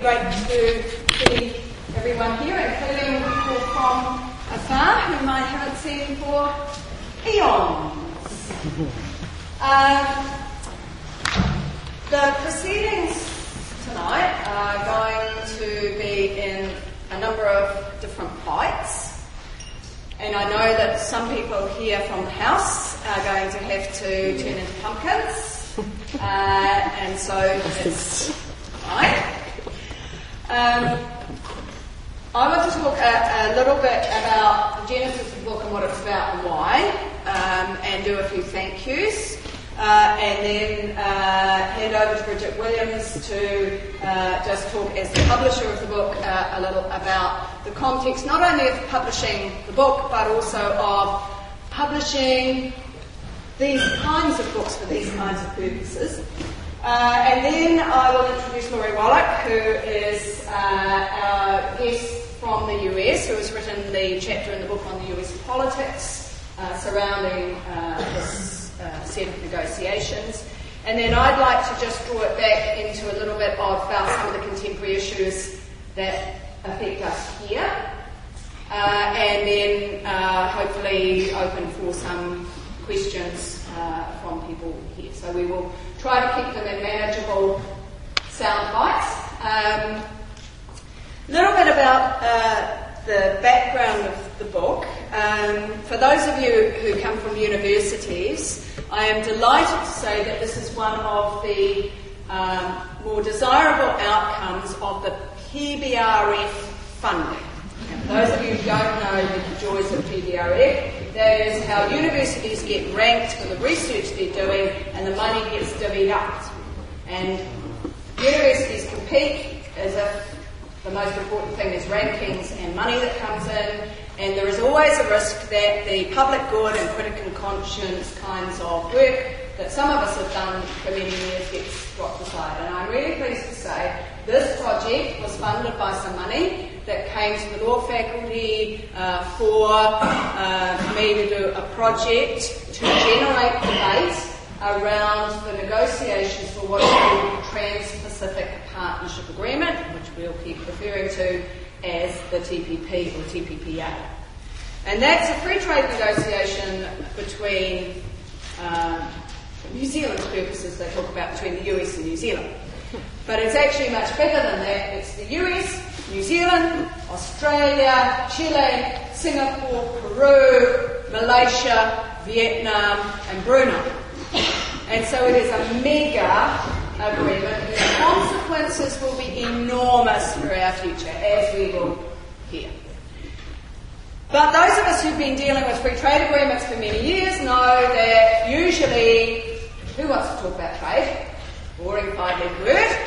great to see everyone here, including people from afar whom I haven't seen for eons. The proceedings tonight are going to be in a number of different bites, and I know that some people here from the House are going to have to turn into pumpkins, and so it's fine. I want to talk a little bit about the genesis of the book and what it's about and why, and do a few thank yous, and then hand over to Bridget Williams to just talk as the publisher of the book a little about the context, not only of publishing the book, but also of publishing these kinds of books for these kinds of purposes. And then I will introduce Laurie Wallach, who is our guest from the US, who has written the chapter in the book on the US politics surrounding this set of negotiations. And then I'd like to just draw it back into a little bit about some of the contemporary issues that affect us here, and then hopefully open for some questions from people here. So we will try to keep them in manageable sound bites. A little bit about the background of the book. For those of you who come from universities, I am delighted to say that this is one of the more desirable outcomes of the PBRF funding. And for those of you who don't know the joys of PBRF, that is how universities get ranked for the research they're doing and the money gets divvied up. And universities compete as if the most important thing is rankings and money that comes in, and there is always a risk that the public good and critical conscience kinds of work that some of us have done for many years gets dropped aside. And I'm really pleased to say this project was funded by some money that came to the law faculty for me to do a project to generate debate around the negotiations for what is called the Trans-Pacific Partnership Agreement, which we'll keep referring to as the TPP or TPPA. And that's a free trade negotiation between, for New Zealand's purposes, they talk about between the US and New Zealand. But it's actually much bigger than that. It's the US, New Zealand, Australia, Chile, Singapore, Peru, Malaysia, Vietnam, and Brunei. And so it is a mega agreement whose consequences will be enormous for our future, as we will hear. But those of us who've been dealing with free trade agreements for many years know that usually, who wants to talk about trade? Boring five-letter word.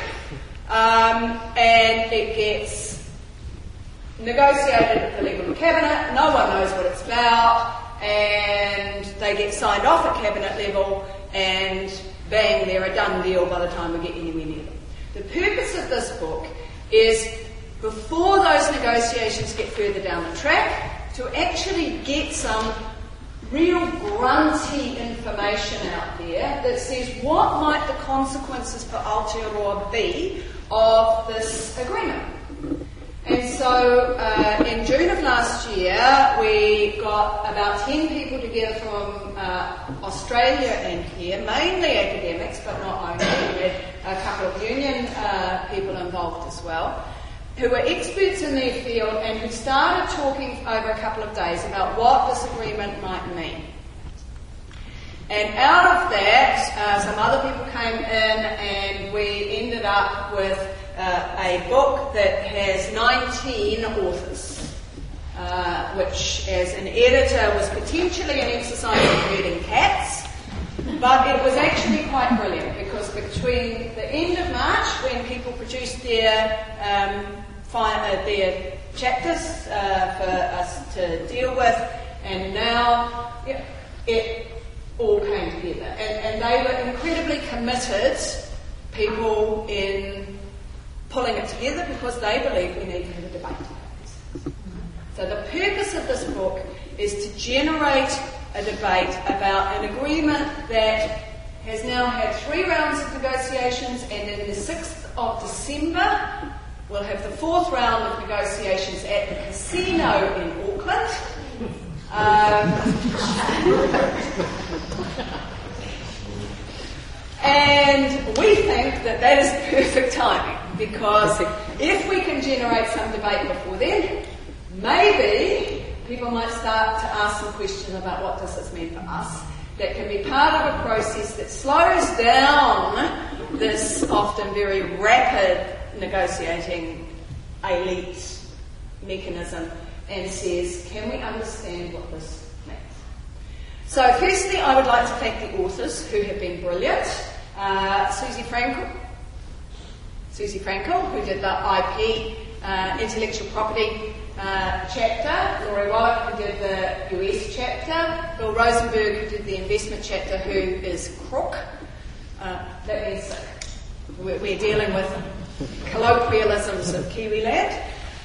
And it gets negotiated at the level of cabinet, no one knows what it's about, and they get signed off at cabinet level, and bang, they're a done deal by the time we get anywhere near them. The purpose of this book is, before those negotiations get further down the track, to actually get some real grunty information out there that says what might the consequences for Aotearoa be of this agreement. And so in June of last year, we got about 10 people together from Australia and here, mainly academics, but not only. We had a couple of union people involved as well, who were experts in their field and who started talking over a couple of days about what this agreement might mean. And out of that, some other people came in, and we ended up with a book that has 19 authors, which as an editor was potentially an exercise in herding cats, but it was actually quite brilliant, because between the end of March, when people produced their chapters for us to deal with, and now it all came together. And they were incredibly committed people in pulling it together, because they believe we need to have a debate about this. So the purpose of this book is to generate a debate about an agreement that has now had 3 rounds of negotiations, and in the 6th of December will We'll have the fourth round of negotiations at the casino in Auckland. And we think that is perfect timing, because if we can generate some debate before then, maybe people might start to ask some questions about what does this mean for us, that can be part of a process that slows down this often very rapid negotiating elite mechanism and says, can we understand what this means? So firstly, I would like to thank the authors who have been brilliant. Susie Frankel, who did the IP intellectual property chapter, Laurie Wallach, who did the US chapter, Bill Rosenberg, who did the investment chapter, who is crook. That means we're dealing with colloquialisms of Kiwiland.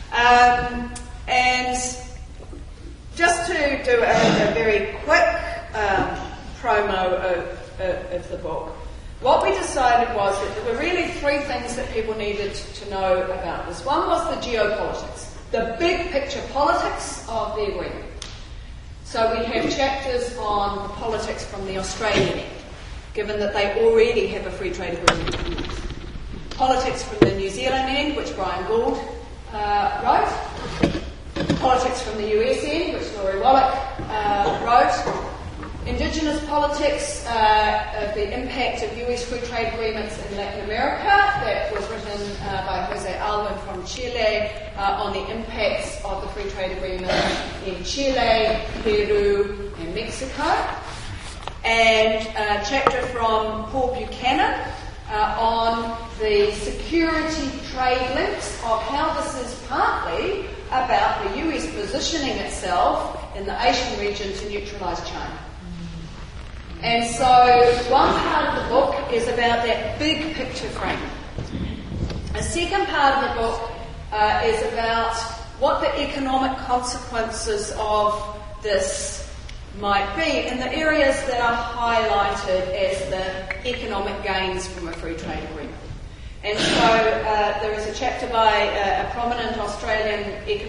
And just to do a very quick promo of the book, what we decided was that there were really three things that people needed to know about this. One was the geopolitics, the big picture politics of the agreement. So we have chapters on the politics from the Australian end, given that they already have a free trade agreement with the US. Politics from the New Zealand end, which Brian Gould wrote. Politics from the US end, which Laurie Wallach wrote. Indigenous politics, the impact of US free trade agreements in Latin America, that was written by Jose Alwin from Chile, on the impacts of the free trade agreement in Chile, Peru and Mexico. And a chapter from Paul Buchanan on the security trade links of how this is partly about the US positioning itself in the Asian region to neutralise China. And so one part of the book is about that big picture frame. A second part of the book is about what the economic consequences of this might be in the areas that are highlighted as the economic gains from a free trade agreement. And so there is a chapter by a prominent Australian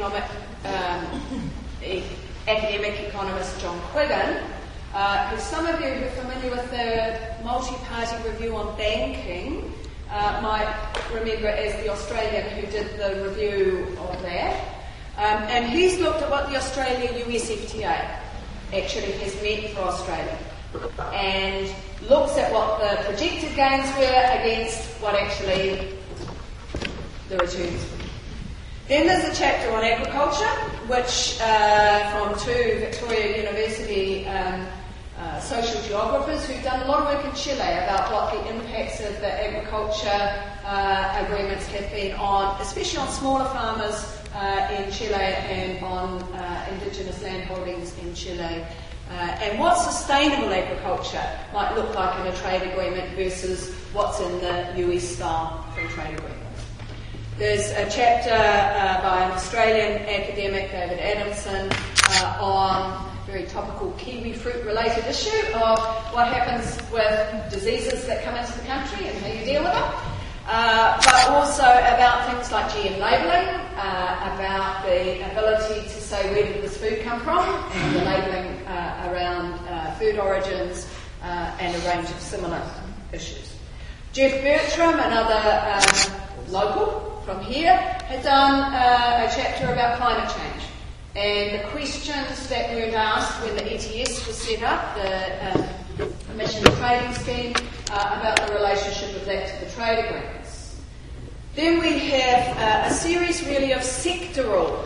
academic economist, John Quiggin, who some of you who are familiar with the multi-party review on banking might remember as the Australian who did the review of that. And he's looked at what the Australia-US FTA actually has meant for Australia, and looks at what the projected gains were against what actually the returns were. Then there's a chapter on agriculture, which from two Victoria University social geographers who've done a lot of work in Chile about what the impacts of the agriculture agreements have been on, especially on smaller farmers in Chile and on indigenous land holdings in Chile, and what sustainable agriculture might look like in a trade agreement versus what's in the US-style free trade agreement. There's a chapter by an Australian academic, David Adamson, on a very topical kiwi fruit-related issue of what happens with diseases that come into the country and how you deal with them. But also about things like GM labelling, about the ability to say where did this food come from, and the labelling around food origins, and a range of similar issues. Jeff Bertram, another local from here, had done a chapter about climate change and the questions that were asked when the ETS was set up, the emissions trading scheme, about the relationship of that to the trade agreements. Then we have a series really of sectoral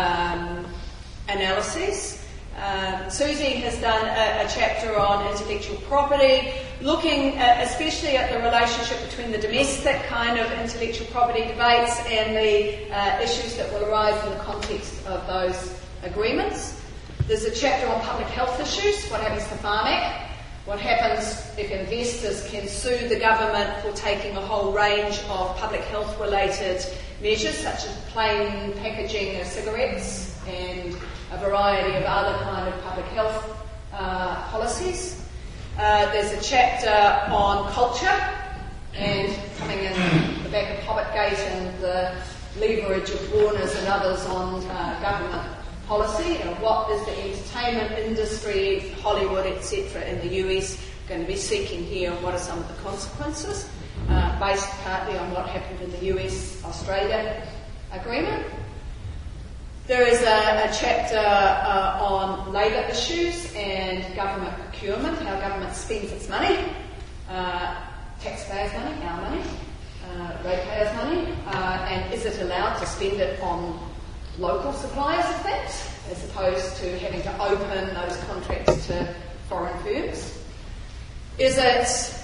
analyses. Susie has done a chapter on intellectual property, looking especially at the relationship between the domestic kind of intellectual property debates and the issues that will arise in the context of those agreements. There's a chapter on public health issues, what happens to Farm Act, what happens if investors can sue the government for taking a whole range of public health related measures such as plain packaging of cigarettes and a variety of other kind of public health policies. There's a chapter on culture and coming in the back of Hobbitgate and the leverage of Warner's and others on government policy. What is the entertainment industry, Hollywood, etc. in the US going to be seeking here, and what are some of the consequences, based partly on what happened in the US-Australia agreement. There is a chapter on labour issues and government procurement, how government spends its money, taxpayers' money, our money, ratepayers' money, and is it allowed to spend it on local suppliers of things, as opposed to having to open those contracts to foreign firms? Is it,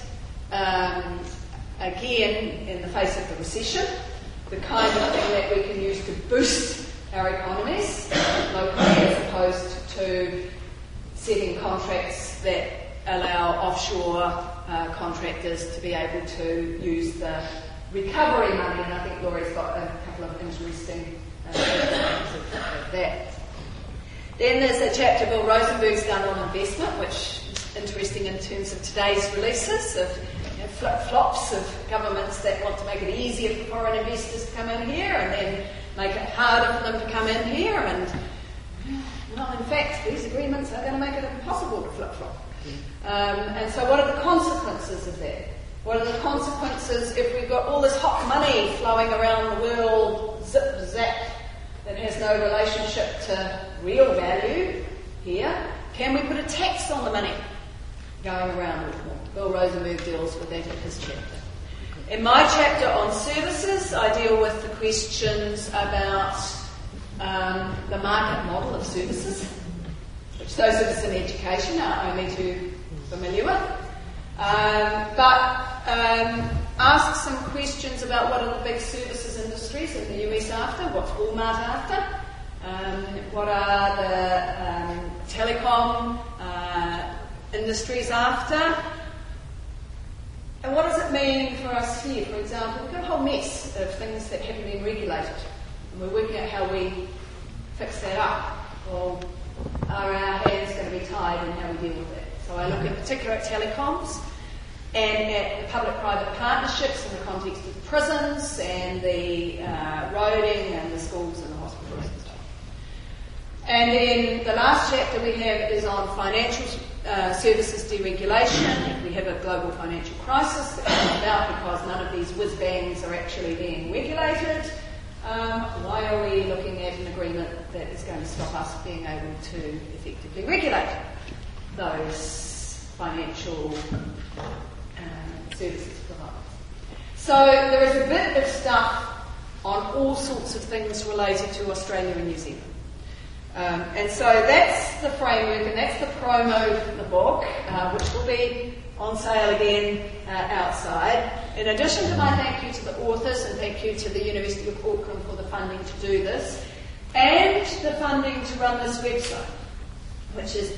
again, in the face of the recession, the kind of thing that we can use to boost our economies locally, as opposed to setting contracts that allow offshore contractors to be able to use the recovery money? And I think Laurie's got a couple of interesting examples of that. Then there's a chapter Bill Rosenberg's done on investment, which is interesting in terms of today's releases of flip-flops of governments that want to make it easier for foreign investors to come in here and then make it harder for them to come in here. And, well, in fact, these agreements are going to make it impossible to flip-flop. And so what are the consequences of that? What are the consequences if we've got all this hot money flowing around the world, zip-zap, that has no relationship to real value here? Can we put a tax on the money going around? Bill Rosenberg deals with that in his chapter. In my chapter on services, I deal with the questions about the market model of services, which those of us in education are only too familiar with. But ask some questions about what are the big services industries in the US after, what's Walmart after, what are the telecom industries after, and what does it mean for us here? For example, we've got a whole mess of things that haven't been regulated, and we're working out how we fix that up. Well, are our hands going to be tied in how we deal with it? So I look in particular at telecoms and at the public-private partnerships in the context of prisons and the roading and the schools and the hospitals and stuff. And then the last chapter we have is on financial services deregulation. We have a global financial crisis that comes about because none of these whiz-bangs are actually being regulated. Why are we looking at an agreement that is going to stop us being able to effectively regulate those financial services providers? So there is a bit of stuff on all sorts of things related to Australia and New Zealand. And so that's the framework, and that's the promo for the book, which will be on sale again outside. In addition to my thank you to the authors and thank you to the University of Auckland for the funding to do this, and the funding to run this website, which is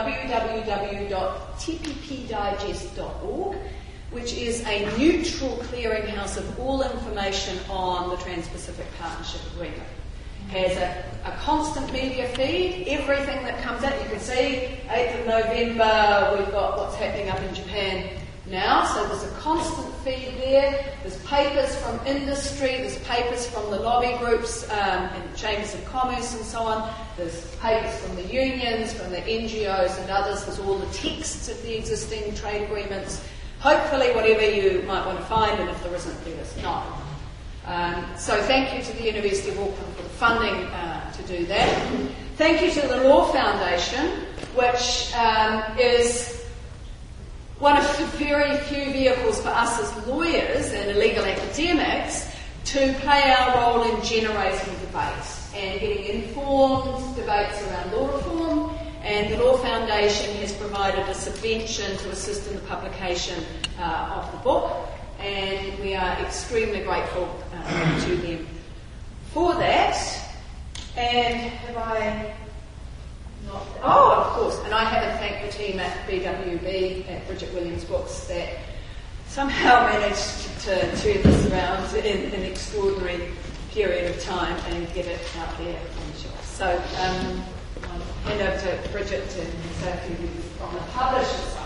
www.tppdigest.org, which is a neutral clearinghouse of all information on the Trans-Pacific Partnership Agreement. Has a constant media feed, everything that comes out. You can see 8th of November, we've got what's happening up in Japan now, so there's a constant feed there. There's papers from industry, there's papers from the lobby groups and chambers of commerce and so on. There's papers from the unions, from the NGOs and others. There's all the texts of the existing trade agreements. Hopefully whatever you might want to find, and if there isn't, let us know. So thank you to the University of Auckland for the funding to do that. Thank you to the Law Foundation, which is one of the very few vehicles for us as lawyers and legal academics to play our role in generating debates and getting informed debates around law reform. And the Law Foundation has provided a subvention to assist in the publication of the book. And we are extremely grateful to them for that. And have I not... Oh, of course. And I haven't thanked the team at BWB, at Bridget Williams Books, that somehow managed to turn this around in an extraordinary period of time and get it out there on the shelf. So I'll hand over to Bridget and say a few words on the publisher side.